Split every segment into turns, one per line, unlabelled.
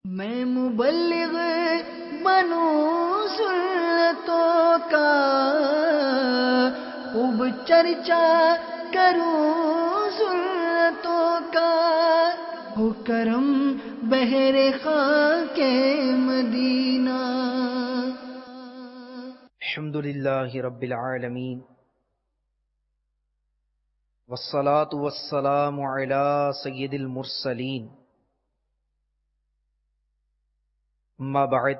میں مبلغ بنوں سنتوں کا، خوب چرچا کروں سنتوں کا، ہو کرم بہر خاک مدینہ۔
الحمدللہ رب العالمین، والصلاة والسلام علی سید المرسلین، اما بعد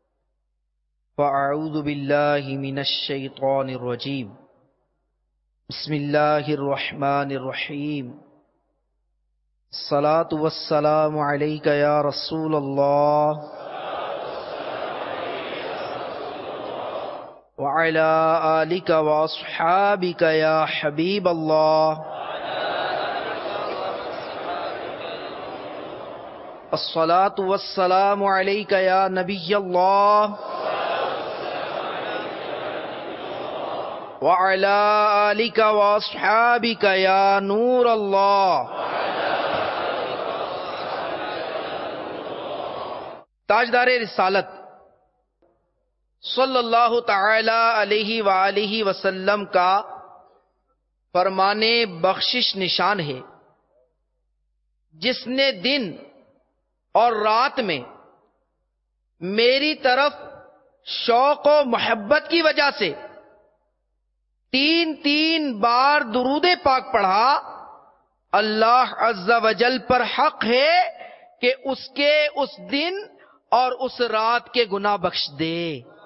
فاعوذ باللہ من الشیطان الرجیم، بسم اللہ الرحمن الرحیم، الصلاة والسلام علیک یا رسول اللہ وعلی آلک واصحابک یا حبیب اللہ، الصلاة والسلام علیک یا نبی اللہ وعلی آلک واصحابک یا نور اللہ۔ تاجدار رسالت صلی اللہ تعالی علیہ وآلہ وسلم کا فرمان بخشش نشان ہے، جس نے دن اور رات میں میری طرف شوق و محبت کی وجہ سے 3 بار درود پاک پڑھا، اللہ عز و جل پر حق ہے کہ اس کے اس دن اور اس رات کے گناہ بخش دے۔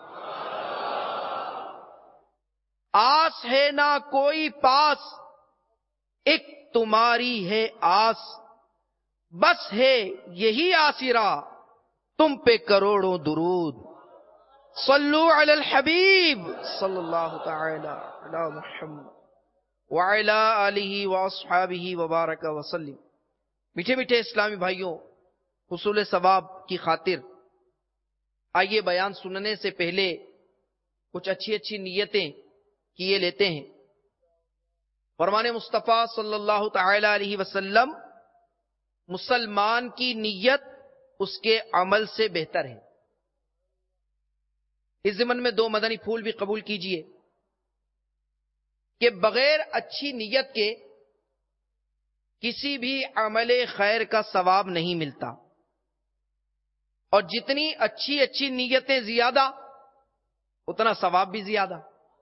آس ہے نہ کوئی پاس، ایک تمہاری ہے آس، بس ہے یہی آسرا تم پہ کروڑوں درود۔ صلو علی الحبیب صلی اللہ تعالی علی محمد وعلی آلہ واصحابہ وبارک وسلم۔ میٹھے میٹھے اسلامی بھائیوں، حصول ثواب کی خاطر آئیے بیان سننے سے پہلے کچھ اچھی نیتیں کیے لیتے ہیں۔ فرمان مصطفیٰ صلی اللہ تعالی علیہ وسلم، مسلمان کی نیت اس کے عمل سے بہتر ہے۔ اس ضمن میں 2 مدنی پھول بھی قبول کیجئے کہ بغیر اچھی نیت کے کسی بھی عمل خیر کا ثواب نہیں ملتا، اور جتنی اچھی نیتیں زیادہ اتنا ثواب بھی زیادہ۔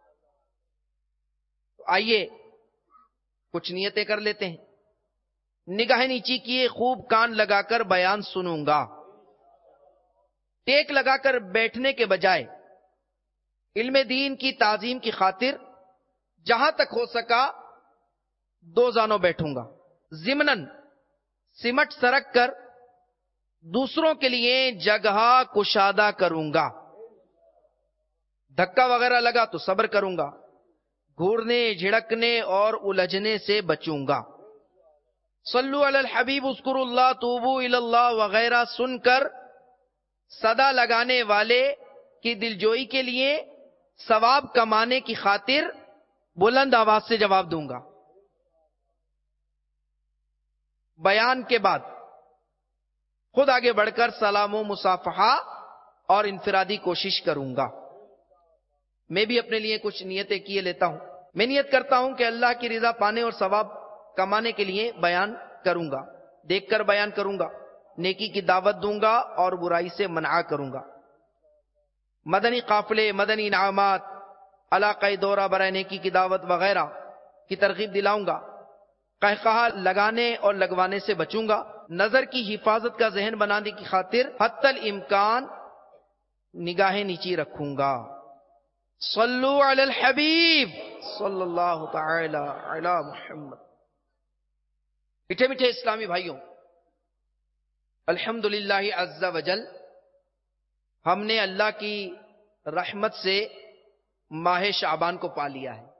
آئیے کچھ نیتیں کر لیتے ہیں۔ نگاہ نیچی کیے خوب کان لگا کر بیان سنوں گا، ٹیک لگا کر بیٹھنے کے بجائے علم دین کی تعظیم کی خاطر جہاں تک ہو سکا 2 زانوں بیٹھوں گا، ضمناً سمٹ سرک کر دوسروں کے لیے جگہ کشادہ کروں گا۔ دھکا وغیرہ لگا تو صبر کروں گا، گھورنے جھڑکنے اور الجھنے سے بچوں گا۔ صلو علی الحبیب اذکروا اللہ توبوا الی اللہ وغیرہ سن کر صدا لگانے والے کی دلجوئی کے لیے ثواب کمانے کی خاطر بلند آواز سے جواب دوں گا۔ بیان کے بعد خود آگے بڑھ کر سلام و مصافحہ اور انفرادی کوشش کروں گا۔ میں بھی اپنے لیے کچھ نیتیں کیے لیتا ہوں۔ میں نیت کرتا ہوں کہ اللہ کی رضا پانے اور ثواب کمانے کے لیے بیان کروں گا، دیکھ کر بیان کروں گا، نیکی کی دعوت دوں گا اور برائی سے منع کروں گا، مدنی قافلے، مدنی انعامات، علاقائی دورہ برائے نیکی کی دعوت وغیرہ کی ترغیب دلاؤں گا، قہقہا لگانے اور لگوانے سے بچوں گا، نظر کی حفاظت کا ذہن بنانے کی خاطر حتی الامکان نگاہیں نیچی رکھوں گا۔ صلو علی الحبیب صلی اللہ تعالی علی محمد۔ میٹھے میٹھے اسلامی بھائیوں، الحمدللہ عز وجل ہم نے اللہ کی رحمت سے ماہ شعبان کو پا لیا ہے۔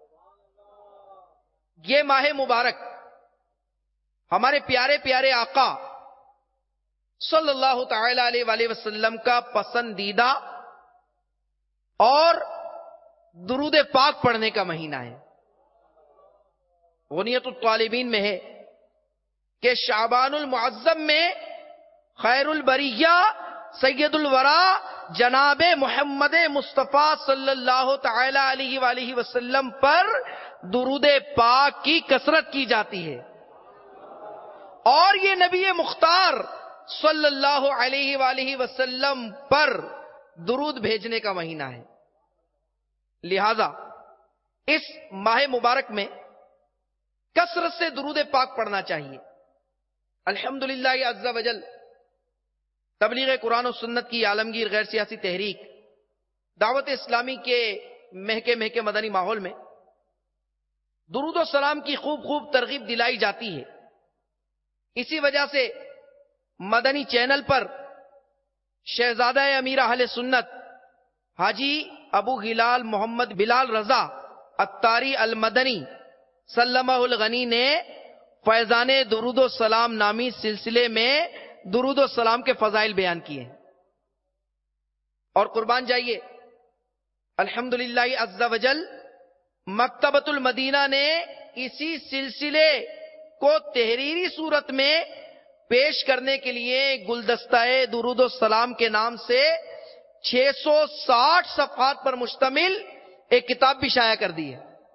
یہ ماہ مبارک ہمارے پیارے پیارے آقا صلی اللہ تعالی علیہ وآلہ وسلم کا پسندیدہ اور درود پاک پڑھنے کا مہینہ ہے۔ غنیت الطالبین میں ہے کہ شعبان المعظم میں خیر البریہ سید الورا جناب محمد مصطفیٰ صلی اللہ تعالی علیہ وآلہ وسلم پر درود پاک کی کثرت کی جاتی ہے، اور یہ نبی مختار صلی اللہ علیہ وآلہ وسلم پر درود بھیجنے کا مہینہ ہے. لہذا اس ماہ مبارک میں کثرت سے درود پاک پڑھنا چاہیے. الحمدللہ عز وجل تبلیغ قرآن و سنت کی عالمگیر غیر سیاسی تحریک دعوت اسلامی کے مہکے مدنی ماحول میں درود و سلام کی خوب ترغیب دلائی جاتی ہے. اسی وجہ سے مدنی چینل پر شہزادہ امیر اہل سنت حاجی ابو ہلال محمد بلال رضا اتاری المدنی سلمہ الغنی نے فیضان درود و سلام نامی سلسلے میں درود و سلام کے فضائل بیان کیے ہیں. اور قربان جائیے الحمدللہ عز وجل مکتبۃ المدینہ نے اسی سلسلے کو تحریری صورت میں پیش کرنے کے لیے گلدستہ درود و سلام کے نام سے 660 صفحات پر مشتمل ایک کتاب بھی شائع کر دی ہے.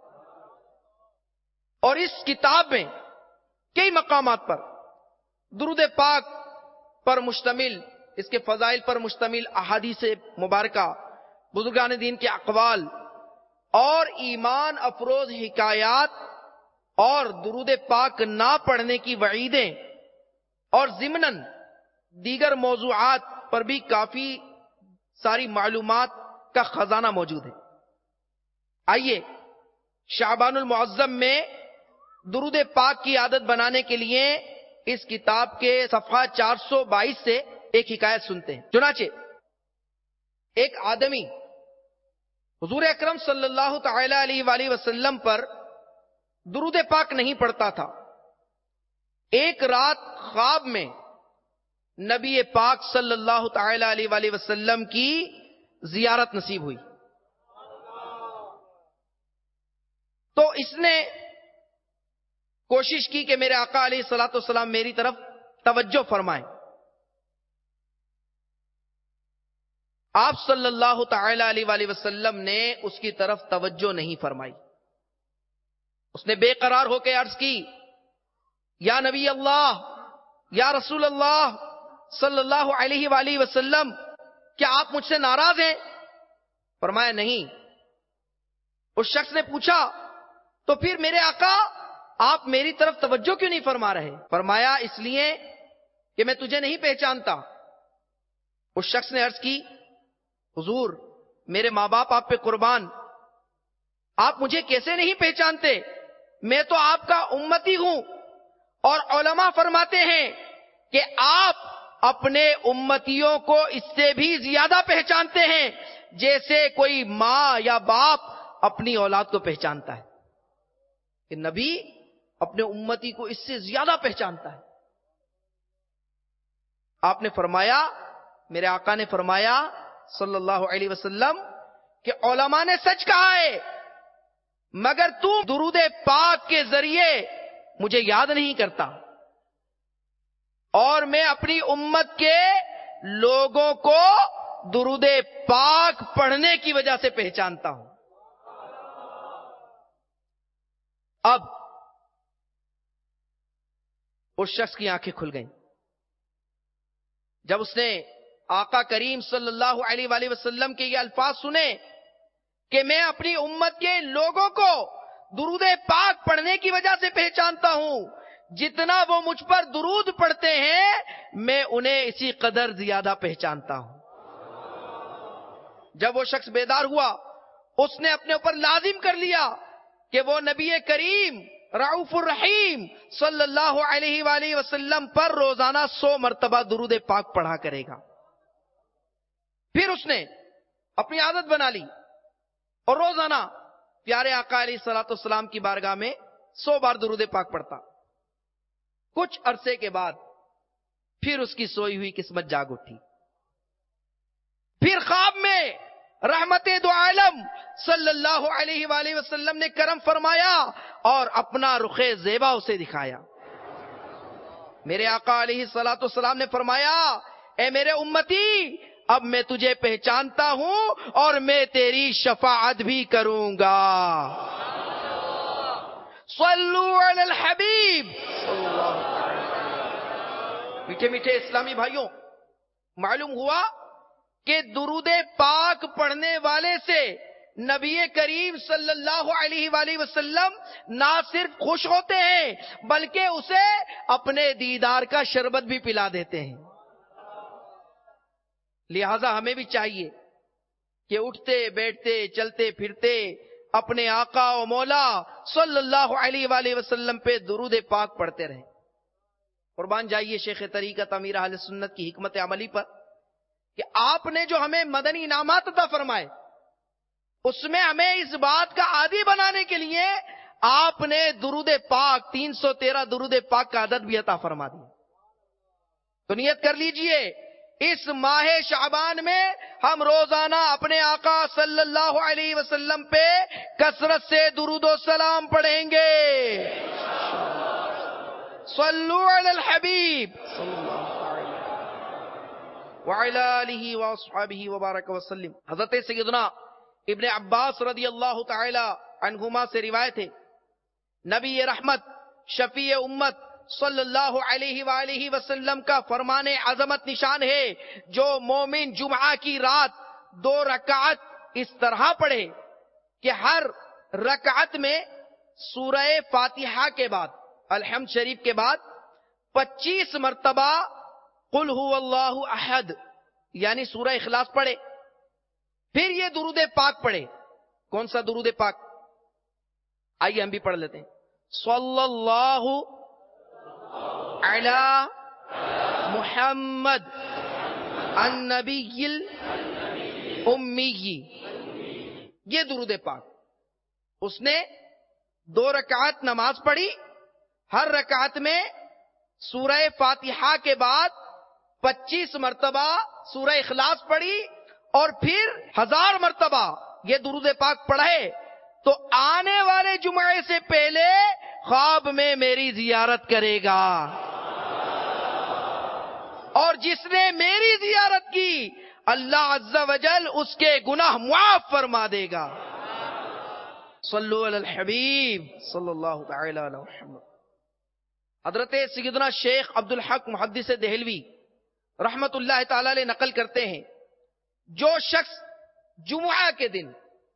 اور اس کتاب میں کئی مقامات پر درود پاک پر مشتمل، اس کے فضائل پر مشتمل احادیث مبارکہ، بزرگان دین کے اقوال اور ایمان افروز حکایات اور درود پاک نہ پڑھنے کی وعیدیں اور ضمناً دیگر موضوعات پر بھی کافی ساری معلومات کا خزانہ موجود ہے. آئیے شعبان المعظم میں درود پاک کی عادت بنانے کے لیے اس کتاب کے صفحہ 422 سے ایک حکایت سنتے ہیں. چنانچہ ایک آدمی حضور اکرم صلی اللہ تعالی علیہ وآلہ وسلم پر درود پاک نہیں پڑھتا تھا. ایک رات خواب میں نبی پاک صلی اللہ تعالی علیہ وآلہ وسلم کی زیارت نصیب ہوئی تو اس نے کوشش کی کہ میرے آقا علیہ الصلوۃ والسلام میری طرف توجہ فرمائیں. آپ صلی اللہ تعالی علیہ وآلہ وسلم نے اس کی طرف توجہ نہیں فرمائی. اس نے بے قرار ہو کے عرض کی، یا نبی اللہ، یا رسول اللہ صلی اللہ علیہ وآلہ وسلم، کیا آپ مجھ سے ناراض ہیں؟ فرمایا نہیں. اس شخص نے پوچھا تو پھر میرے آقا آپ میری طرف توجہ کیوں نہیں فرما رہے؟ فرمایا اس لیے کہ میں تجھے نہیں پہچانتا. اس شخص نے عرض کی، حضور میرے ماں باپ آپ پہ قربان، آپ مجھے کیسے نہیں پہچانتے؟ میں تو آپ کا امتی ہوں، اور علماء فرماتے ہیں کہ آپ اپنے امتیوں کو اس سے بھی زیادہ پہچانتے ہیں جیسے کوئی ماں یا باپ اپنی اولاد کو پہچانتا ہے. کہ نبی اپنے امتی کو اس سے زیادہ پہچانتا ہے. آپ نے فرمایا، میرے آقا نے فرمایا صلی اللہ علیہ وسلم کہ علماء نے سچ کہا ہے، مگر تو درود پاک کے ذریعے مجھے یاد نہیں کرتا، اور میں اپنی امت کے لوگوں کو درود پاک پڑھنے کی وجہ سے پہچانتا ہوں. اب اس شخص کی آنکھیں کھل گئیں جب اس نے آقا کریم صلی اللہ علیہ وآلہ وسلم کے یہ الفاظ سنے کہ میں اپنی امت کے لوگوں کو درود پاک پڑھنے کی وجہ سے پہچانتا ہوں، جتنا وہ مجھ پر درود پڑھتے ہیں میں انہیں اسی قدر زیادہ پہچانتا ہوں. جب وہ شخص بیدار ہوا، اس نے اپنے اوپر لازم کر لیا کہ وہ نبی کریم رعوف الرحیم صلی اللہ علیہ وآلہ وسلم پر روزانہ 100 مرتبہ درود پاک پڑھا کرے گا. پھر اس نے اپنی عادت بنا لی اور روزانہ پیارے آقا علیہ الصلوۃ والسلام کی بارگاہ میں 100 بار درود پاک پڑھتا. کچھ عرصے کے بعد پھر اس کی سوئی ہوئی قسمت جاگ اٹھی. پھر خواب میں رحمت دو عالم صلی اللہ علیہ وآلہ وسلم نے کرم فرمایا اور اپنا رخ زیبا اسے دکھایا. میرے آقا علیہ الصلوۃ والسلام نے فرمایا اے میرے امتی اب میں تجھے پہچانتا ہوں اور میں تیری شفاعت بھی کروں گا. صلو علی الحبیب. میٹھے میٹھے اسلامی بھائیوں، معلوم ہوا کہ درود پاک پڑھنے والے سے نبی کریم صلی اللہ علیہ وآلہ وسلم نہ صرف خوش ہوتے ہیں بلکہ اسے اپنے دیدار کا شربت بھی پلا دیتے ہیں. لہذا ہمیں بھی چاہیے کہ اٹھتے بیٹھتے چلتے پھرتے اپنے آقا و مولا صلی اللہ علیہ وآلہ وسلم پہ درود پاک پڑھتے رہیں. قربان جائیے شیخ طریقت امیر اہل سنت کی حکمت عملی پر کہ آپ نے جو ہمیں مدنی انعامات عطا فرمائے اس میں ہمیں اس بات کا عادی بنانے کے لیے آپ نے درود پاک 313 درود پاک کا عدد بھی عطا فرما دیا. تو نیت کر لیجئے اس ماہ شعبان میں ہم روزانہ اپنے آقا صلی اللہ علیہ وسلم پہ کثرت سے درود و سلام پڑھیں گے. صلو علی الحبیب وعلی آلہ واصحابہ وبارک وسلم. حضرت سیدنا ابن عباس رضی اللہ تعالی عنہما سے روایت ہے، نبی رحمت شفیع امت صلی اللہ علیہ وآلہ وسلم کا فرمان عظمت نشان ہے جو مومن جمعہ کی رات 2 رکعت اس طرح پڑھے کہ ہر رکعت میں سورہ فاتحہ کے بعد الحمد شریف کے بعد 25 مرتبہ قل هو اللہ احد یعنی سورہ اخلاص پڑھے، پھر یہ درود پاک پڑھے. کون سا درود پاک؟ آئیے ہم بھی پڑھ لیتے ہیں. صلی اللہ علی محمد النبی الامی، یہ درود پاک. اس نے 2 رکعت نماز پڑھی، ہر رکعت میں سورہ فاتحہ کے بعد 25 مرتبہ سورہ اخلاص پڑھی اور پھر 1000 مرتبہ یہ درود پاک پڑھے تو آنے والے جمعے سے پہلے خواب میں میری زیارت کرے گا، اور جس نے میری زیارت کی اللہ عز و جل اس کے گناہ معاف فرما دے گا. صلو علی الحبیب صلی اللہ تعالی علی محمد. حضرت سیدنا شیخ عبدالحق محدث دہلوی رحمت اللہ تعالی علیہ نقل کرتے ہیں جو شخص جمعہ کے دن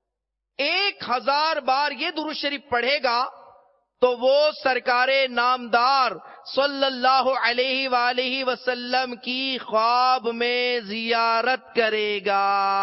1000 بار یہ درود شریف پڑھے گا تو وہ سرکار نامدار صلی اللہ علیہ وآلہ وسلم کی خواب میں زیارت کرے گا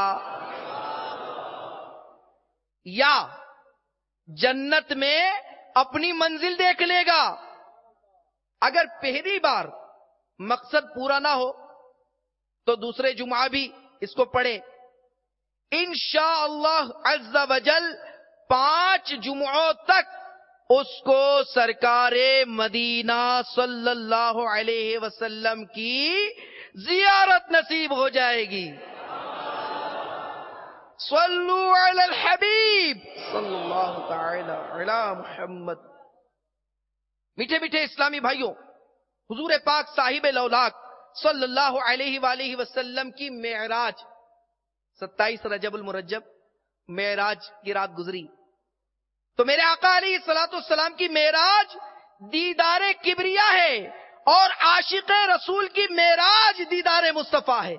یا جنت میں اپنی منزل دیکھ لے گا. اگر پہلی بار مقصد پورا نہ ہو تو دوسرے جمعہ بھی اس کو پڑھے. انشاءاللہ عز و جل 5 جمعوں تک اس کو سرکار مدینہ صلی اللہ علیہ وسلم کی زیارت نصیب ہو جائے گی. صلو علی الحبیب صلی اللہ تعالی علی محمد. میٹھے میٹھے اسلامی بھائیوں، حضور پاک صاحب لولاک صلی اللہ علیہ وآلہ وسلم کی معراج 27 رجب المرجب معراج کی رات گزری تو میرے آقا علیہ الصلوۃ والسلام کی معراج دیدار کبریا ہے اور عاشق رسول کی معراج دیدار مصطفیٰ ہے.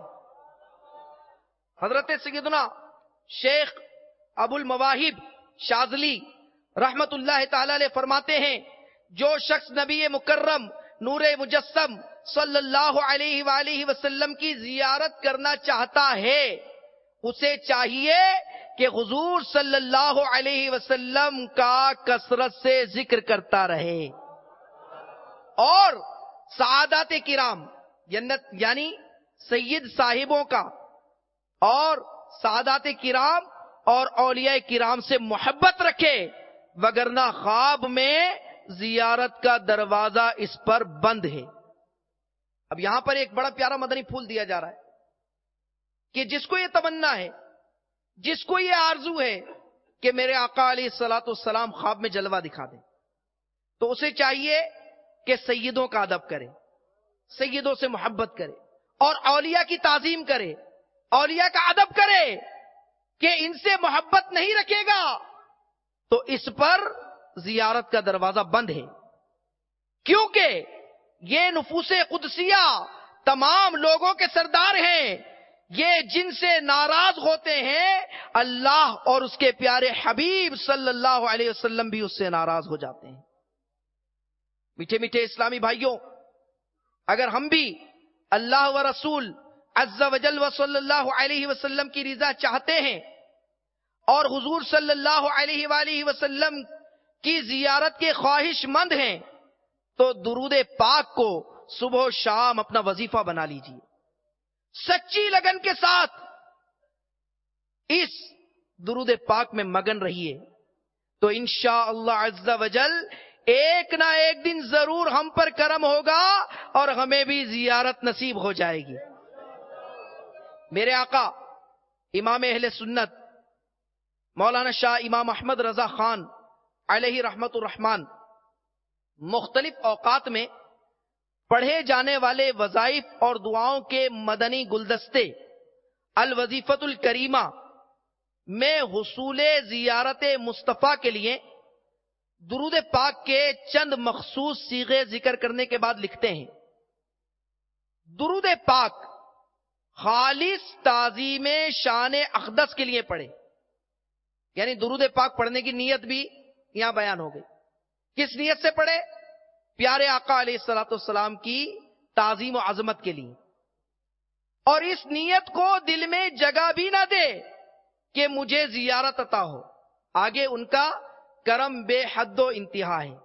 حضرت سیدنا شیخ ابو المواہب شاذلی رحمت اللہ تعالی علیہ فرماتے ہیں جو شخص نبی مکرم نور مجسم صلی اللہ علیہ وآلہ وسلم کی زیارت کرنا چاہتا ہے اسے چاہیے کہ حضور صلی اللہ علیہ وسلم کا کثرت سے ذکر کرتا رہے اور سعادات کرام یعنی سید صاحبوں کا اور سعادات کرام اور اولیاء کرام سے محبت رکھے، وگرنہ خواب میں زیارت کا دروازہ اس پر بند ہے. اب یہاں پر ایک بڑا پیارا مدنی پھول دیا جا رہا ہے کہ جس کو یہ تمنا ہے، جس کو یہ آرزو ہے کہ میرے آقا علیہ الصلوۃ والسلام خواب میں جلوہ دکھا دیں تو اسے چاہیے کہ سیدوں کا ادب کرے، سیدوں سے محبت کرے اور اولیاء کی تعظیم کرے, اولیاء کا ادب کرے کہ ان سے محبت نہیں رکھے گا تو اس پر زیارت کا دروازہ بند ہے. کیونکہ یہ نفوس قدسیہ تمام لوگوں کے سردار ہیں, یہ جن سے ناراض ہوتے ہیں اللہ اور اس کے پیارے حبیب صلی اللہ علیہ وسلم بھی اس سے ناراض ہو جاتے ہیں. میٹھے میٹھے اسلامی بھائیوں, اگر ہم بھی اللہ و رسول عز و جل و صلی اللہ علیہ وسلم کی رضا چاہتے ہیں اور حضور صلی اللہ علیہ وآلہ وسلم کی زیارت کے خواہش مند ہیں تو درود پاک کو صبح و شام اپنا وظیفہ بنا لیجئے. سچی لگن کے ساتھ اس درود پاک میں مگن رہیے تو انشاءاللہ عز و جل ایک نہ ایک دن ضرور ہم پر کرم ہوگا اور ہمیں بھی زیارت نصیب ہو جائے گی. میرے آقا امام اہل سنت مولانا شاہ امام احمد رضا خان علیہ رحمت الرحمن مختلف اوقات میں پڑھے جانے والے وظائف اور دعاؤں کے مدنی گلدستے الوظیفۃ الکریمہ میں حصول زیارت مصطفیٰ کے لیے درود پاک کے چند مخصوص صیغے ذکر کرنے کے بعد لکھتے ہیں, درود پاک خالص تعظیم شان اقدس کے لیے پڑھے. یعنی درود پاک پڑھنے کی نیت بھی یہاں بیان ہو گئی. کس نیت سے پڑھے؟ پیارے آقا علیہ الصلوۃ والسلام کی تعظیم و عظمت کے لیے. اور اس نیت کو دل میں جگہ بھی نہ دے کہ مجھے زیارت عطا ہو, آگے ان کا کرم بے حد و انتہا ہے.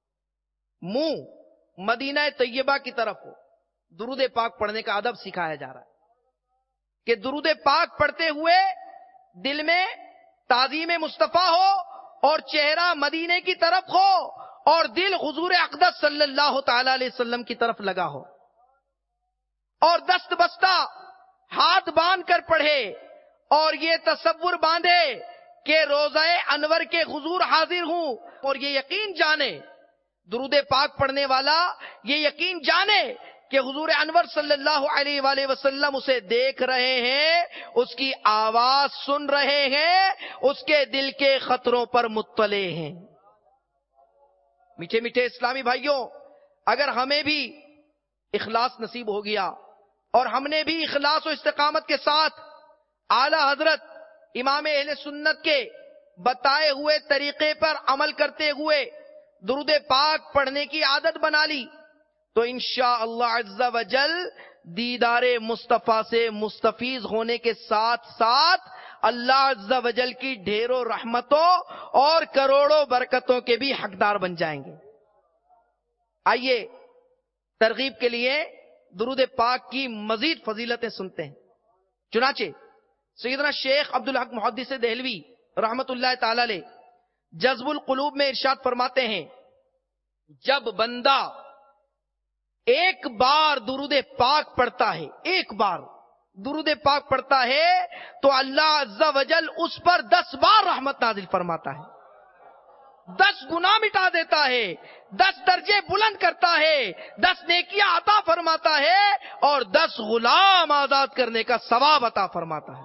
منہ مدینہ طیبہ کی طرف ہو, درود پاک پڑھنے کا ادب سکھایا جا رہا ہے کہ درود پاک پڑھتے ہوئے دل میں تعظیم مصطفیٰ ہو اور چہرہ مدینے کی طرف ہو اور دل حضور اقدس صلی اللہ تعالی علیہ وسلم کی طرف لگا ہو, اور دست بستہ ہاتھ باندھ کر پڑھے اور یہ تصور باندھے کہ روضہ انور کے حضور حاضر ہوں, اور یہ یقین جانے درود پاک پڑھنے والا یہ یقین جانے کہ حضور انور صلی اللہ علیہ وآلہ وسلم اسے دیکھ رہے ہیں, اس کی آواز سن رہے ہیں, اس کے دل کے خطروں پر مطلع ہیں. میٹھے میٹھے اسلامی بھائیوں, اگر ہمیں بھی اخلاص نصیب ہو گیا اور ہم نے بھی اخلاص و استقامت کے ساتھ اعلی حضرت امام اہل سنت کے بتائے ہوئے طریقے پر عمل کرتے ہوئے درود پاک پڑھنے کی عادت بنا لی تو انشاءاللہ عز و جل دیدار مصطفیٰ سے مستفیض ہونے کے ساتھ ساتھ اللہ عز و جل کی ڈھیروں رحمتوں اور کروڑوں برکتوں کے بھی حقدار بن جائیں گے. آئیے ترغیب کے لیے درود پاک کی مزید فضیلتیں سنتے ہیں. چنانچہ سیدنا شیخ عبدالحق محدث دہلوی رحمت اللہ تعالی علیہ جذب القلوب میں ارشاد فرماتے ہیں, جب بندہ ایک بار درود پاک پڑھتا ہے, ایک بار درود پاک پڑھتا ہے تو اللہ عز و جل اس پر 10 بار رحمت نازل فرماتا ہے, 10 گناہ مٹا دیتا ہے, 10 درجے بلند کرتا ہے, 10 نیکیاں عطا فرماتا ہے اور 10 غلام آزاد کرنے کا ثواب عطا فرماتا ہے,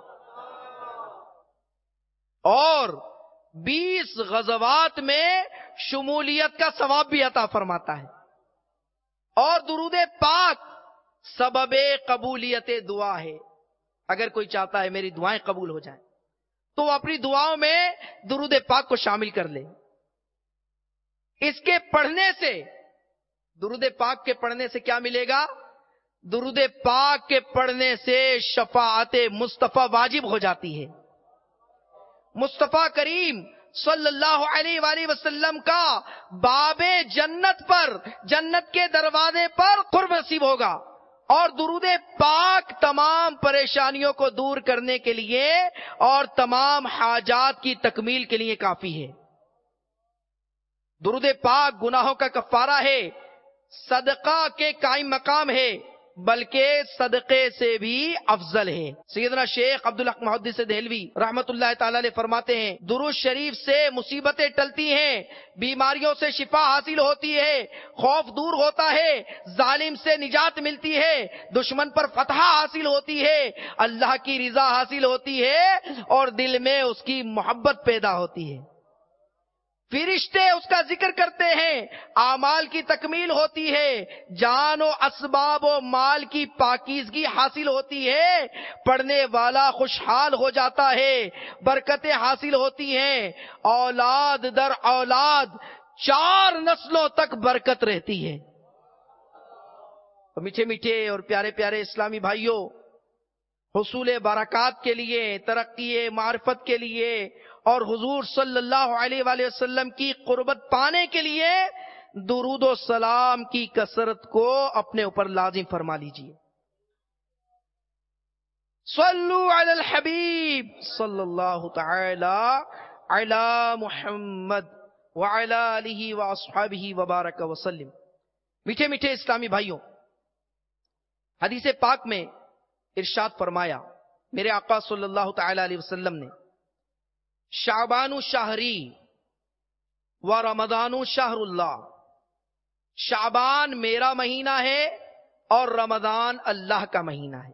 اور 20 غزوات میں شمولیت کا ثواب بھی عطا فرماتا ہے. اور درود پاک سبب قبولیت دعا ہے. اگر کوئی چاہتا ہے میری دعائیں قبول ہو جائیں تو وہ اپنی دعاؤں میں درود پاک کو شامل کر لے. اس کے پڑھنے سے, درود پاک کے پڑھنے سے کیا ملے گا؟ درود پاک کے پڑھنے سے شفاعت مصطفیٰ واجب ہو جاتی ہے. مصطفیٰ کریم صلی اللہ علیہ وآلہ وسلم کا باب جنت پر, جنت کے دروازے پر قرب نصیب ہوگا, اور درود پاک تمام پریشانیوں کو دور کرنے کے لیے اور تمام حاجات کی تکمیل کے لیے کافی ہے. درود پاک گناہوں کا کفارہ ہے, صدقہ کے قائم مقام ہے, بلکہ صدقے سے بھی افضل ہے۔ سیدنا شیخ عبدالحق محدث دہلوی رحمت اللہ تعالی علیہ فرماتے ہیں درود شریف سے مصیبتیں ٹلتی ہیں، بیماریوں سے شفا حاصل ہوتی ہے، خوف دور ہوتا ہے، ظالم سے نجات ملتی ہے، دشمن پر فتح حاصل ہوتی ہے، اللہ کی رضا حاصل ہوتی ہے اور دل میں اس کی محبت پیدا ہوتی ہے، فرشتے اس کا ذکر کرتے ہیں، اعمال کی تکمیل ہوتی ہے، جان و اسباب و مال کی پاکیزگی حاصل ہوتی ہے، پڑھنے والا خوشحال ہو جاتا ہے، برکتیں حاصل ہوتی ہیں، اولاد در اولاد 4 نسلوں تک برکت رہتی ہے۔ تو میٹھے میٹھے اور پیارے پیارے اسلامی بھائیوں، حصول برکات کے لیے، ترقی معرفت کے لیے اور حضور صلی اللہ علیہ وآلہ وسلم کی قربت پانے کے لیے درود و سلام کی کثرت کو اپنے اوپر لازم فرما لیجیے۔ صلو علی الحبیب صلی اللہ تعالی علی محمد وعلی آلہ واصحابہ وبارک وسلم۔ میٹھے میٹھے اسلامی بھائیوں، حدیث پاک میں ارشاد فرمایا میرے آقا صلی اللہ تعالی علیہ وسلم نے، شعبان شہری و رمضان شہر اللہ، شعبان میرا مہینہ ہے اور رمضان اللہ کا مہینہ ہے۔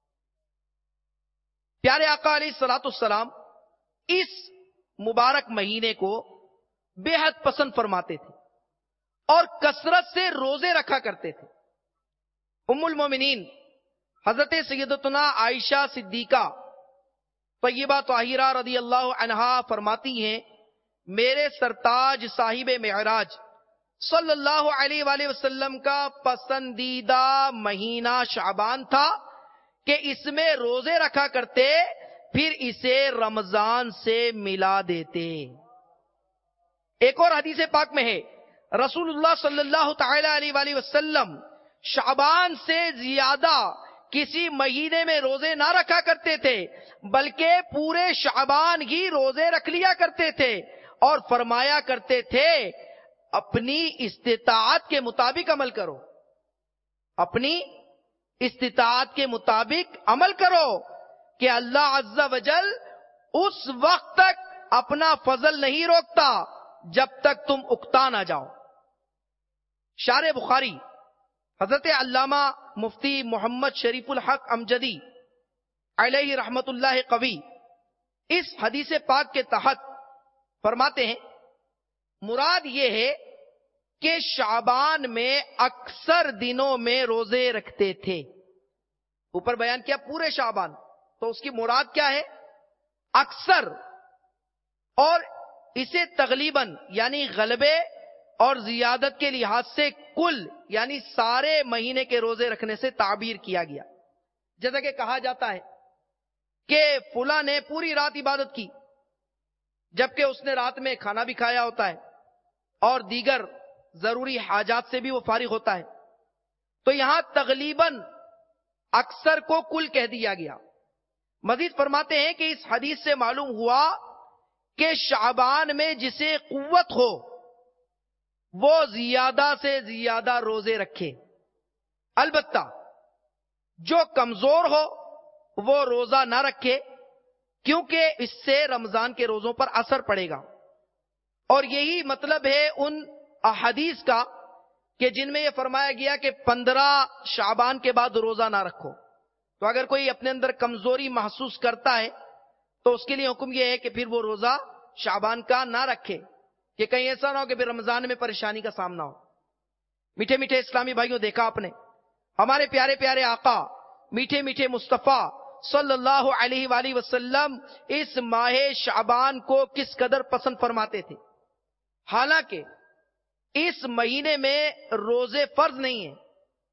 پیارے آقا علیہ الصلوۃ والسلام اس مبارک مہینے کو بے حد پسند فرماتے تھے اور کثرت سے روزے رکھا کرتے تھے۔ ام المومنین حضرت سیدتنا عائشہ صدیقہ طیبہ طاہرہ رضی اللہ عنہا فرماتی ہیں میرے سرتاج صاحب معراج صلی اللہ علیہ وآلہ وسلم کا پسندیدہ مہینہ شعبان تھا کہ اس میں روزے رکھا کرتے، پھر اسے رمضان سے ملا دیتے۔ ایک اور حدیث پاک میں ہے رسول اللہ صلی اللہ تعالی علیہ وآلہ وسلم شعبان سے زیادہ کسی مہینے میں روزے نہ رکھا کرتے تھے، بلکہ پورے شعبان ہی روزے رکھ لیا کرتے تھے اور فرمایا کرتے تھے اپنی استطاعت کے مطابق عمل کرو، اپنی استطاعت کے مطابق عمل کرو کہ اللہ عز و جل اس وقت تک اپنا فضل نہیں روکتا جب تک تم اکتا نہ جاؤ۔ شارح بخاری حضرت علامہ مفتی محمد شریف الحق امجدی علیہ رحمت اللہ قوی اس حدیث پاک کے تحت فرماتے ہیں مراد یہ ہے کہ شعبان میں اکثر دنوں میں روزے رکھتے تھے۔ اوپر بیان کیا پورے شعبان، تو اس کی مراد کیا ہے؟ اکثر، اور اسے تغلیباً یعنی غلبے اور زیادت کے لحاظ سے کل یعنی سارے مہینے کے روزے رکھنے سے تعبیر کیا گیا۔ جیسا کہ کہا جاتا ہے کہ فلاں نے پوری رات عبادت کی، جبکہ اس نے رات میں کھانا بھی کھایا ہوتا ہے اور دیگر ضروری حاجات سے بھی وہ فارغ ہوتا ہے، تو یہاں تغلیباً اکثر کو کل کہہ دیا گیا۔ مزید فرماتے ہیں کہ اس حدیث سے معلوم ہوا کہ شعبان میں جسے قوت ہو وہ زیادہ سے زیادہ روزے رکھے، البتہ جو کمزور ہو وہ روزہ نہ رکھے، کیونکہ اس سے رمضان کے روزوں پر اثر پڑے گا۔ اور یہی مطلب ہے ان احادیث کا کہ جن میں یہ فرمایا گیا کہ 15 شعبان کے بعد روزہ نہ رکھو۔ تو اگر کوئی اپنے اندر کمزوری محسوس کرتا ہے تو اس کے لیے حکم یہ ہے کہ پھر وہ روزہ شعبان کا نہ رکھے، کہ کہیں ایسا نہ ہو کہ پھر رمضان میں پریشانی کا سامنا ہو۔ میٹھے میٹھے اسلامی بھائیوں، دیکھا آپ نے ہمارے پیارے پیارے آقا میٹھے میٹھے مصطفیٰ صلی اللہ علیہ وآلہ وسلم اس ماہ شعبان کو کس قدر پسند فرماتے تھے۔ حالانکہ اس مہینے میں روزے فرض نہیں ہیں،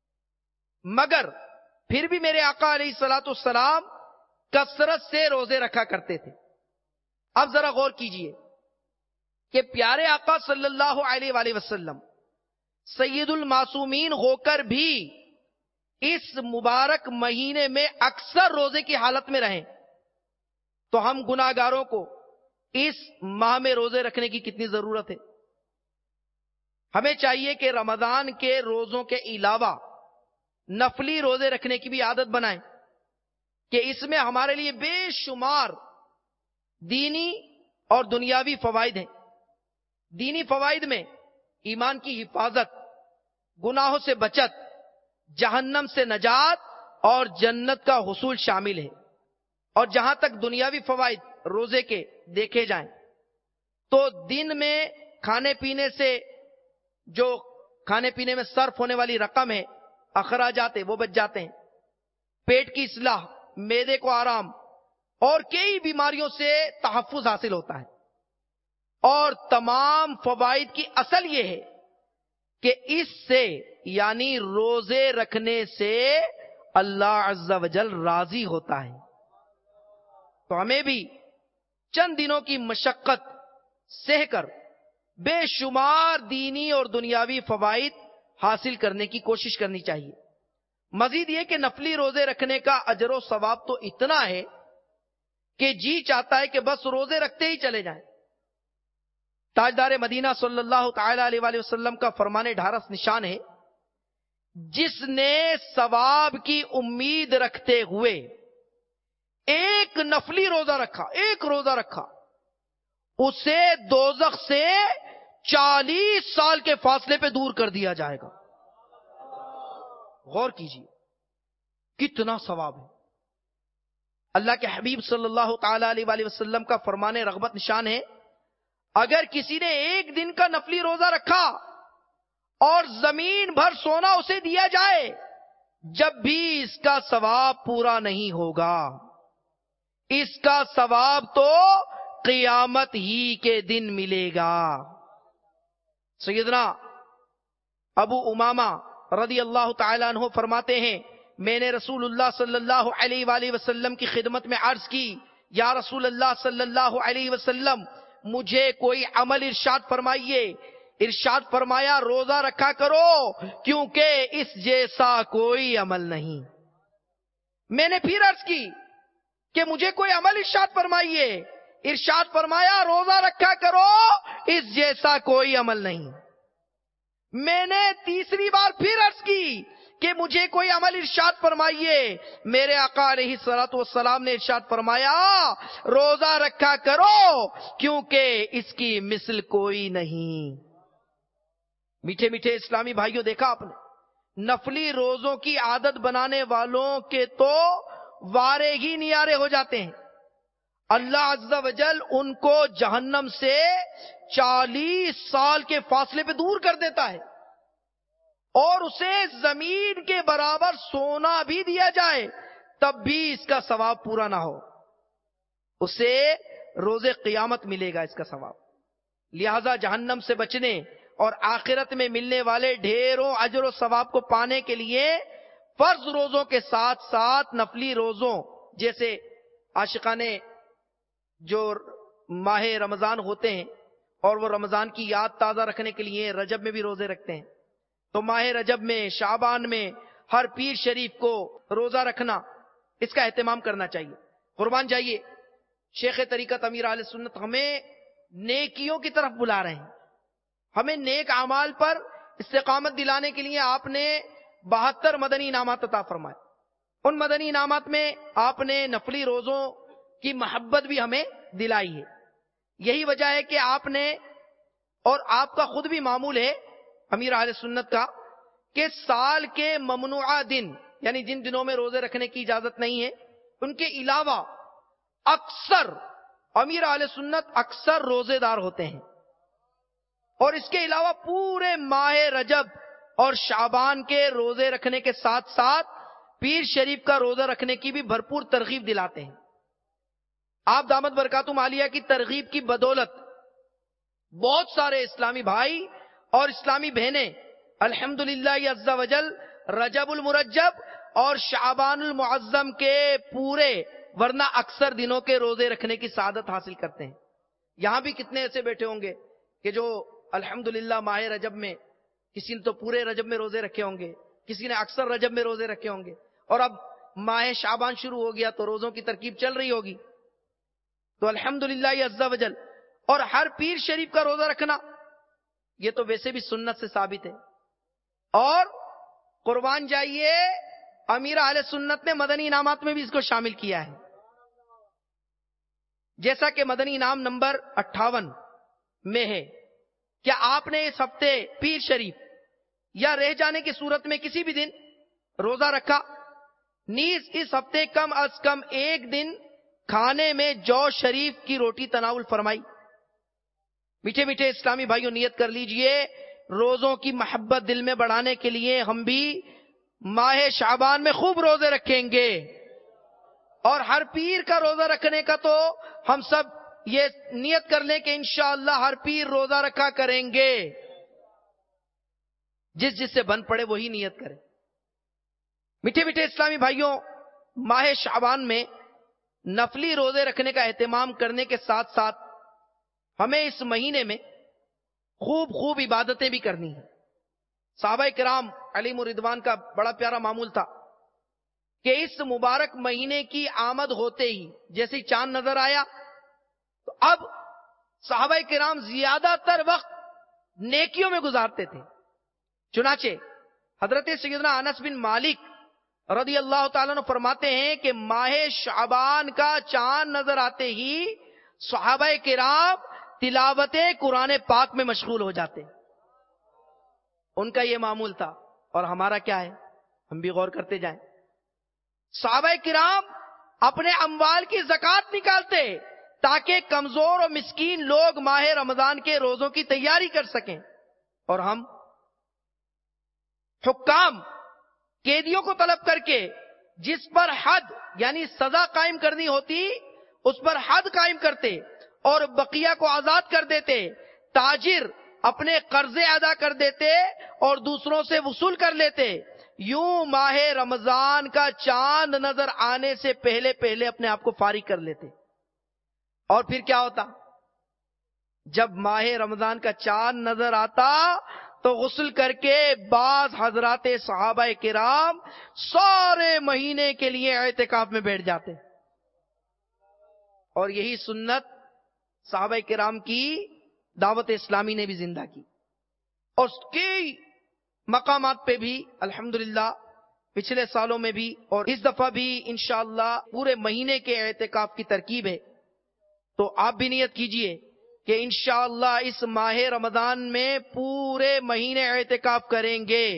مگر پھر بھی میرے آقا علیہ الصلوۃ والسلام کثرت سے روزے رکھا کرتے تھے۔ اب ذرا غور کیجئے کہ پیارے آقا صلی اللہ علیہ وآلہ وسلم سید المعصومین ہو کر بھی اس مبارک مہینے میں اکثر روزے کی حالت میں رہیں، تو ہم گناہگاروں کو اس ماہ میں روزے رکھنے کی کتنی ضرورت ہے۔ ہمیں چاہیے کہ رمضان کے روزوں کے علاوہ نفلی روزے رکھنے کی بھی عادت بنائیں کہ اس میں ہمارے لیے بے شمار دینی اور دنیاوی فوائد ہیں. دینی فوائد میں ایمان کی حفاظت، گناہوں سے بچت، جہنم سے نجات اور جنت کا حصول شامل ہے. اور جہاں تک دنیاوی فوائد روزے کے دیکھے جائیں تو دن میں کھانے پینے سے جو کھانے پینے میں صرف ہونے والی رقم ہے، اخراجات وہ بچ جاتے ہیں. پیٹ کی اصلاح، معدے کو آرام اور کئی بیماریوں سے تحفظ حاصل ہوتا ہے. اور تمام فوائد کی اصل یہ ہے کہ اس سے یعنی روزے رکھنے سے اللہ عز و جل راضی ہوتا ہے. تو ہمیں بھی چند دنوں کی مشقت سہ کر بے شمار دینی اور دنیاوی فوائد حاصل کرنے کی کوشش کرنی چاہیے. مزید یہ کہ نفلی روزے رکھنے کا اجر و ثواب تو اتنا ہے کہ جی چاہتا ہے کہ بس روزے رکھتے ہی چلے جائیں. تاجدار مدینہ صلی اللہ تعالی علیہ وآلہ وسلم کا فرمان ڈھارس نشان ہے، جس نے ثواب کی امید رکھتے ہوئے ایک نفلی روزہ رکھا، ایک روزہ رکھا، اسے دوزخ سے 40 سال کے فاصلے پہ دور کر دیا جائے گا. غور کیجیے کتنا ثواب ہے. اللہ کے حبیب صلی اللہ تعالی علیہ وآلہ وسلم کا فرمان رغبت نشان ہے، اگر کسی نے ایک دن کا نفلی روزہ رکھا اور زمین بھر سونا اسے دیا جائے، جب بھی اس کا ثواب پورا نہیں ہوگا. اس کا ثواب تو قیامت ہی کے دن ملے گا. سیدنا ابو امامہ رضی اللہ تعالیٰ عنہ فرماتے ہیں، میں نے رسول اللہ صلی اللہ علیہ وآلہ وسلم کی خدمت میں عرض کی، یا رسول اللہ صلی اللہ علیہ وسلم مجھے کوئی عمل ارشاد فرمائیے. ارشاد فرمایا روزہ رکھا کرو کیونکہ اس جیسا کوئی عمل نہیں. میں نے پھر عرض کی کہ مجھے کوئی عمل ارشاد فرمائیے. ارشاد فرمایا روزہ رکھا کرو اس جیسا کوئی عمل نہیں. میں نے تیسری بار پھر عرض کی کہ مجھے کوئی عمل ارشاد فرمائیے. میرے آقا علیہ الصلوۃ والسلام نے ارشاد فرمایا روزہ رکھا کرو کیونکہ اس کی مثل کوئی نہیں. میٹھے میٹھے اسلامی بھائیوں، دیکھا آپ نے نفلی روزوں کی عادت بنانے والوں کے تو وارے ہی نیارے ہو جاتے ہیں. اللہ عز و جل ان کو جہنم سے 40 سال کے فاصلے پہ دور کر دیتا ہے. اور اسے زمین کے برابر سونا بھی دیا جائے تب بھی اس کا ثواب پورا نہ ہو، اسے روز قیامت ملے گا اس کا ثواب. لہذا جہنم سے بچنے اور آخرت میں ملنے والے ڈھیروں اجر و ثواب کو پانے کے لیے فرض روزوں کے ساتھ ساتھ نفلی روزوں جیسے عاشقانے جو ماہ رمضان ہوتے ہیں اور وہ رمضان کی یاد تازہ رکھنے کے لیے رجب میں بھی روزے رکھتے ہیں، تو ماہ رجب میں، شعبان میں ہر پیر شریف کو روزہ رکھنا، اس کا اہتمام کرنا چاہیے. قربان جائیے، شیخ طریقت امیر اہل سنت ہمیں نیکیوں کی طرف بلا رہے ہیں. ہمیں نیک اعمال پر استقامت دلانے کے لیے آپ نے 72 مدنی انعامات عطا فرمائے. ان مدنی انعامات میں آپ نے نفلی روزوں کی محبت بھی ہمیں دلائی ہے. یہی وجہ ہے کہ آپ نے اور آپ کا خود بھی معمول ہے امیر اہل سنت کا کہ سال کے ممنوعہ دن یعنی جن دنوں میں روزے رکھنے کی اجازت نہیں ہے ان کے علاوہ اکثر امیر اہل سنت اکثر روزے دار ہوتے ہیں. اور اس کے علاوہ پورے ماہ رجب اور شعبان کے روزے رکھنے کے ساتھ ساتھ پیر شریف کا روزہ رکھنے کی بھی بھرپور ترغیب دلاتے ہیں. آپ دامت برکاتہم عالیہ کی ترغیب کی بدولت بہت سارے اسلامی بھائی اور اسلامی بہنیں الحمدللہ عز و جل رجب المرجب اور شعبان المعظم کے پورے ورنہ اکثر دنوں کے روزے رکھنے کی سعادت حاصل کرتے ہیں. یہاں بھی کتنے ایسے بیٹھے ہوں گے کہ جو الحمدللہ ماہ رجب میں کسی نے تو پورے رجب میں روزے رکھے ہوں گے، کسی نے اکثر رجب میں روزے رکھے ہوں گے، اور اب ماہ شعبان شروع ہو گیا تو روزوں کی ترکیب چل رہی ہوگی. تو الحمدللہ عز و جل اور ہر پیر شریف کا روزہ رکھنا یہ تو ویسے بھی سنت سے ثابت ہے. اور قربان جائیے، امیر اہل سنت نے مدنی انعامات میں بھی اس کو شامل کیا ہے، جیسا کہ مدنی انعام نمبر 58 میں ہے. کیا آپ نے اس ہفتے پیر شریف یا رہ جانے کی صورت میں کسی بھی دن روزہ رکھا؟ نیز اس ہفتے کم از کم ایک دن کھانے میں جو شریف کی روٹی تناول فرمائی. میٹھے میٹھے اسلامی بھائیوں، نیت کر لیجئے، روزوں کی محبت دل میں بڑھانے کے لیے ہم بھی ماہ شعبان میں خوب روزے رکھیں گے، اور ہر پیر کا روزہ رکھنے کا تو ہم سب یہ نیت کر لیں کہ انشاءاللہ ہر پیر روزہ رکھا کریں گے. جس سے بن پڑے وہی نیت کرے. میٹھے میٹھے اسلامی بھائیوں، ماہ شعبان میں نفلی روزے رکھنے کا اہتمام کرنے کے ساتھ ساتھ ہمیں اس مہینے میں خوب عبادتیں بھی کرنی ہیں. صحابہ کرام علیہم رضوان کا بڑا پیارا معمول تھا کہ اس مبارک مہینے کی آمد ہوتے ہی جیسے چاند نظر آیا تو اب صحابہ کرام زیادہ تر وقت نیکیوں میں گزارتے تھے. چنانچہ حضرت سیدنا انس بن مالک رضی اللہ تعالیٰ عنہ فرماتے ہیں کہ ماہ شعبان کا چاند نظر آتے ہی صحابہ کرام تلاوت قرآن پاک میں مشغول ہو جاتے. ان کا یہ معمول تھا، اور ہمارا کیا ہے؟ ہم بھی غور کرتے جائیں. صحابہ کرام اپنے اموال کی زکوٰۃ نکالتے تاکہ کمزور اور مسکین لوگ ماہ رمضان کے روزوں کی تیاری کر سکیں، اور ہم حکام قیدیوں کو طلب کر کے جس پر حد یعنی سزا قائم کرنی ہوتی اس پر حد قائم کرتے اور بقیہ کو آزاد کر دیتے. تاجر اپنے قرضے ادا کر دیتے اور دوسروں سے وصول کر لیتے. یوں ماہ رمضان کا چاند نظر آنے سے پہلے اپنے آپ کو فارغ کر لیتے. اور پھر کیا ہوتا؟ جب ماہ رمضان کا چاند نظر آتا تو غسل کر کے بعض حضرات صحابہ کرام سارے مہینے کے لیے اعتکاف میں بیٹھ جاتے. اور یہی سنت صحابہ کرام کی دعوت اسلامی نے بھی زندہ کی، اور اس کی مقامات پہ بھی الحمدللہ پچھلے سالوں میں بھی اور اس دفعہ بھی انشاءاللہ پورے مہینے کے اعتکاف کی ترکیب ہے. تو آپ بھی نیت کیجئے کہ انشاءاللہ اس ماہ رمضان میں پورے مہینے اعتکاف کریں گے،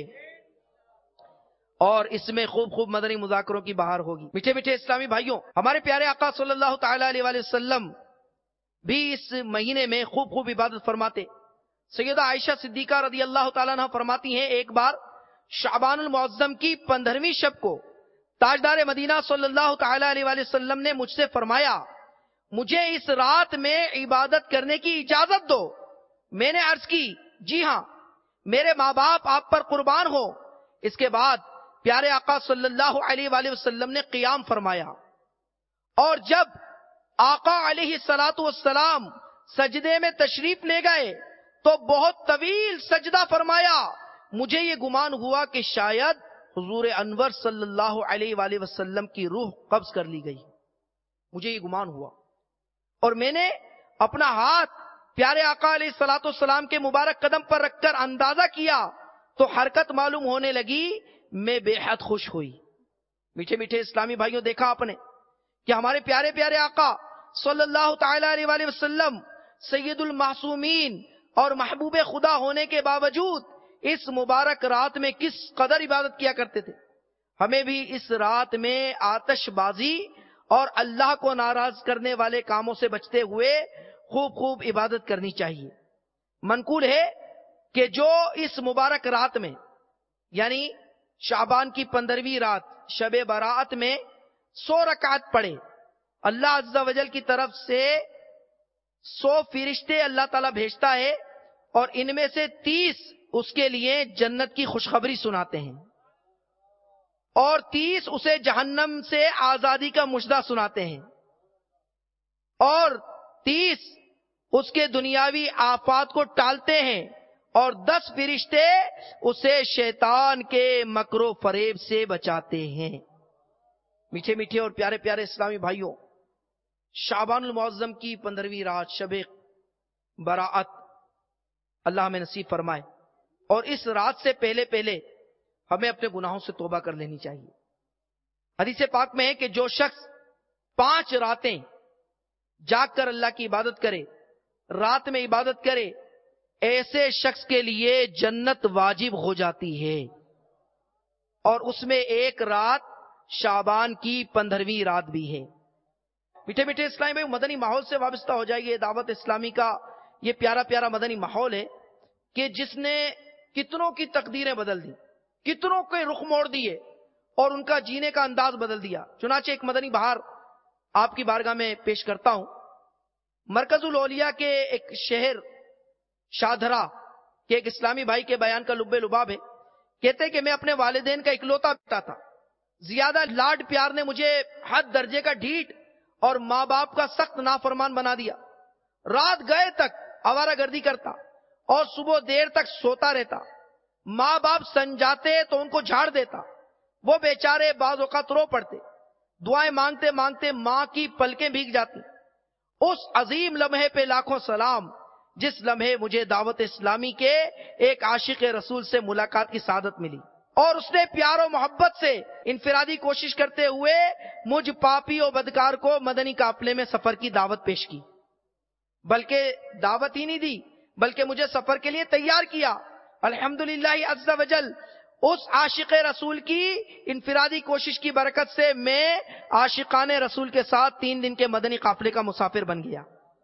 اور اس میں خوب مدنی مذاکروں کی بہار ہوگی. میٹھے میٹھے اسلامی بھائیوں، ہمارے پیارے آقا صلی اللہ تعالی علیہ وآلہ وسلم بھی اس مہینے میں خوب عبادت فرماتے. سیدہ عائشہ صدیقہ رضی اللہ تعالیٰ عنہ فرماتی ہیں، ایک بار شعبان المعظم کی 15ویں شب کو تاجدار مدینہ صلی اللہ تعالی علیہ وآلہ وسلم نے مجھ سے فرمایا، مجھے اس رات میں عبادت کرنے کی اجازت دو. میں نے عرض کی، جی ہاں، میرے ماں باپ آپ پر قربان ہو. اس کے بعد پیارے آقا صلی اللہ علیہ وآلہ وسلم نے قیام فرمایا، اور جب آقا علیہ الصلوۃ والسلام سجدے میں تشریف لے گئے تو بہت طویل سجدہ فرمایا. مجھے یہ گمان ہوا کہ شاید حضور انور صلی اللہ علیہ وآلہ وسلم کی روح قبض کر لی گئی. مجھے یہ گمان ہوا، اور میں نے اپنا ہاتھ پیارے آقا علیہ الصلوۃ والسلام کے مبارک قدم پر رکھ کر اندازہ کیا تو حرکت معلوم ہونے لگی. میں بے حد خوش ہوئی. میٹھے میٹھے اسلامی بھائیوں، دیکھا آپ نے کہ ہمارے پیارے پیارے آقا صلی اللہ تعالی علیہ وآلہ وسلم سید المعصومین اور محبوب خدا ہونے کے باوجود اس مبارک رات میں کس قدر عبادت کیا کرتے تھے. ہمیں بھی اس رات میں آتش بازی اور اللہ کو ناراض کرنے والے کاموں سے بچتے ہوئے خوب عبادت کرنی چاہیے. منقول ہے کہ جو اس مبارک رات میں یعنی شعبان کی 15ویں رات شب برات میں 100 رکعت پڑھے، اللہ عز و جل کی طرف سے 100 فرشتے اللہ تعالیٰ بھیجتا ہے، اور ان میں سے 30 اس کے لیے جنت کی خوشخبری سناتے ہیں، اور 30 اسے جہنم سے آزادی کا مژدہ سناتے ہیں، اور 30 اس کے دنیاوی آفات کو ٹالتے ہیں، اور 10 فرشتے اسے شیطان کے مکر و فریب سے بچاتے ہیں. میٹھے میٹھے اور پیارے پیارے اسلامی بھائیوں، شعبان المعظم کی 15ویں رات شب براعت اللہ ہمیں نصیب فرمائے. اور اس رات سے پہلے ہمیں اپنے گناہوں سے توبہ کر لینی چاہیے۔ حدیث پاک میں ہے کہ جو شخص 5 راتیں جاگ کر اللہ کی عبادت کرے، رات میں عبادت کرے، ایسے شخص کے لیے جنت واجب ہو جاتی ہے، اور اس میں ایک رات شعبان کی 15ویں رات بھی ہے۔ میٹھے میٹھے اسلامی بھائی، مدنی ماحول سے وابستہ ہو جائیے۔ دعوت اسلامی کا یہ پیارا پیارا مدنی ماحول ہے کہ جس نے کتنوں کی تقدیریں بدل دی، کتنوں کے رخ موڑ دیے اور ان کا جینے کا انداز بدل دیا۔ چنانچہ ایک مدنی بہار آپ کی بارگاہ میں پیش کرتا ہوں۔ مرکز الاولیاء کے ایک شہر شاہدرہ کے ایک اسلامی بھائی کے بیان کا لب لباب ہے۔ کہتے ہیں کہ میں اپنے والدین کا اکلوتا بیٹا تھا، زیادہ لاڈ پیار نے مجھے حد درجے کا ڈھیٹ اور ماں باپ کا سخت نافرمان بنا دیا۔ رات گئے تک آوارہ گردی کرتا اور صبح دیر تک سوتا رہتا۔ ماں باپ سنجاتے تو ان کو جھاڑ دیتا، وہ بیچارے بعض اوقات رو پڑتے، دعائیں مانگتے مانگتے ماں کی پلکیں بھیگ جاتی۔ اس عظیم لمحے پہ لاکھوں سلام جس لمحے مجھے دعوت اسلامی کے ایک عاشق رسول سے ملاقات کی سعادت ملی، اور اس نے پیار و محبت سے انفرادی کوشش کرتے ہوئے مجھ پاپی و بدکار کو مدنی قافلے میں سفر کی دعوت پیش کی۔ بلکہ دعوت ہی نہیں دی، بلکہ مجھے سفر کے لیے تیار کیا۔ الحمدللہ عز و جل، اس عاشق رسول کی انفرادی کوشش کی برکت سے میں عاشقان رسول کے ساتھ 3 دن کے مدنی قافلے کا مسافر بن گیا۔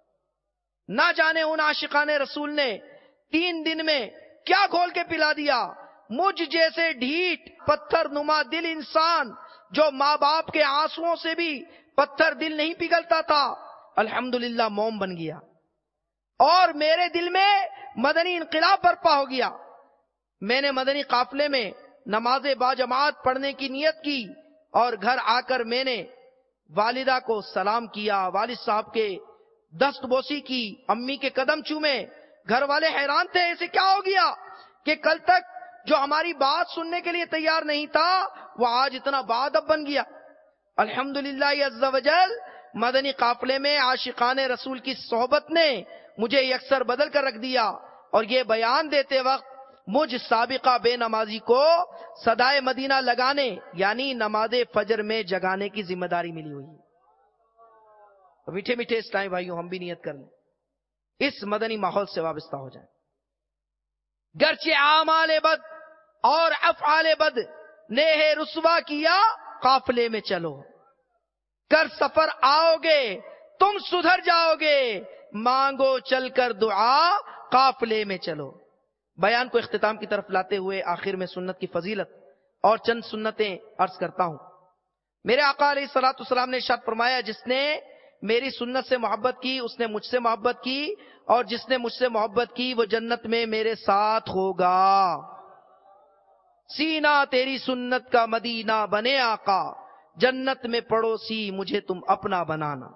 نہ جانے ان عاشقان رسول نے 3 دن میں کیا گھول کے پلا دیا۔ مجھ جیسے ڈھیٹ پتھر نما دل انسان جو ماں باپ کے آنسوؤں سے بھی پتھر دل نہیں پگھلتا تھا، الحمدللہ موم بن گیا، اور میرے دل میں مدنی انقلاب برپا ہو گیا۔ میں نے مدنی قافلے میں نماز باجماعت پڑھنے کی نیت کی، اور گھر آ کر میں نے والدہ کو سلام کیا، والد صاحب کے دست بوسی کی، امی کے قدم چومے۔ گھر والے حیران تھے، ایسے کیا ہو گیا کہ کل تک جو ہماری بات سننے کے لیے تیار نہیں تھا وہ آج اتنا باادب بن گیا۔ الحمدللہ عز و جل، مدنی قافلے میں عاشقان رسول کی صحبت نے مجھے یکسر بدل کر رکھ دیا، اور یہ بیان دیتے وقت مجھ سابقہ بے نمازی کو صدائے مدینہ لگانے یعنی نماز فجر میں جگانے کی ذمہ داری ملی ہوئی ہے۔ میٹھے میٹھے اسلامی بھائیوں، ہم بھی نیت کر لیں، اس مدنی ماحول سے وابستہ ہو جائیں۔ گرچہ اعمال بد اور افعال بد نے رسوا کیا، قافلے میں چلو، کر سفر آؤ گے تم سدھر جاؤ گے، مانگو چل کر دعا قافلے میں چلو۔ بیان کو اختتام کی طرف لاتے ہوئے آخر میں سنت کی فضیلت اور چند سنتیں عرض کرتا ہوں۔ میرے آقا علیہ الصلوۃ والسلام نے ارشاد فرمایا، جس نے میری سنت سے محبت کی اس نے مجھ سے محبت کی، اور جس نے مجھ سے محبت کی وہ جنت میں میرے ساتھ ہوگا۔ سینہ تیری سنت کا مدینہ بنے آقا، جنت میں پڑوسی مجھے تم اپنا بنانا۔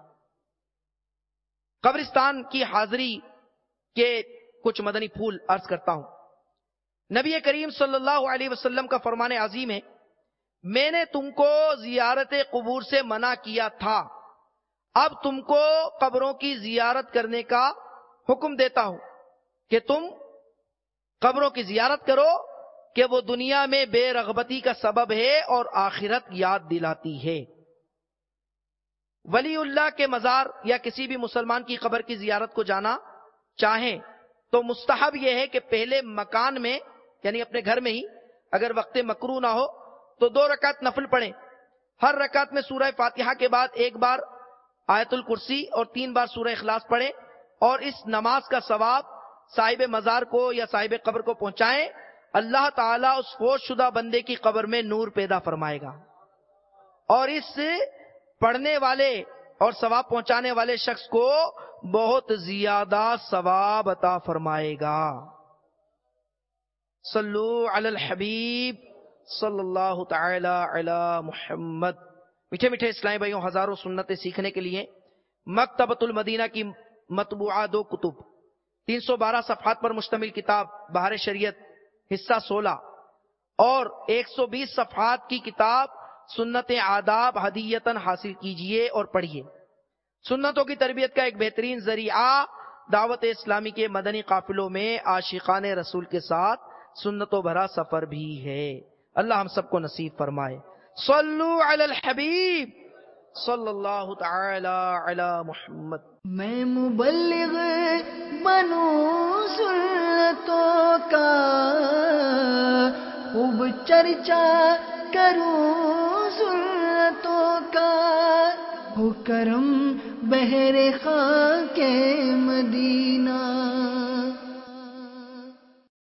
قبرستان کی حاضری کے کچھ مدنی پھول عرض کرتا ہوں۔ نبی کریم صلی اللہ علیہ وسلم کا فرمان عظیم ہے، میں نے تم کو زیارت قبور سے منع کیا تھا، اب تم کو قبروں کی زیارت کرنے کا حکم دیتا ہوں کہ تم قبروں کی زیارت کرو، کہ وہ دنیا میں بے رغبتی کا سبب ہے اور آخرت یاد دلاتی ہے۔ ولی اللہ کے مزار یا کسی بھی مسلمان کی قبر کی زیارت کو جانا چاہیں تو مستحب یہ ہے کہ پہلے مکان میں یعنی اپنے گھر میں ہی اگر وقت مکروہ نہ ہو تو 2 رکعت نفل پڑھیں۔ ہر رکعت میں سورہ فاتحہ کے بعد 1 بار آیت الکرسی اور 3 بار سورہ اخلاص پڑھیں، اور اس نماز کا ثواب صاحب مزار کو یا صاحب قبر کو پہنچائیں۔ اللہ تعالیٰ اس فوت شدہ بندے کی قبر میں نور پیدا فرمائے گا، اور اس پڑھنے والے اور ثواب پہنچانے والے شخص کو بہت زیادہ ثواب عطا فرمائے گا۔ صلو علی الحبیب صلی اللہ تعالی علی محمد۔ میٹھے میٹھے اسلامی بھائیوں، ہزاروں سنتیں سیکھنے کے لیے مکتبۃ المدینہ کی مطبوعہ 2 کتب، 312 صفحات پر مشتمل کتاب بہار شریعت حصہ 16 اور 120 صفحات کی کتاب سنت آداب ہدیتاً حاصل کیجئے اور پڑھیے۔ سنتوں کی تربیت کا ایک بہترین ذریعہ دعوت اسلامی کے مدنی قافلوں میں عاشقان رسول کے ساتھ سنتوں بھرا سفر بھی ہے۔ اللہ ہم سب کو نصیب فرمائے. صلو علی الحبیب صلی اللہ تعالی علی محمد.
میں مبلغ بنوں سنتوں کا، خوب چرچا کروں سنتوں کا، ہو کرم بہر خاک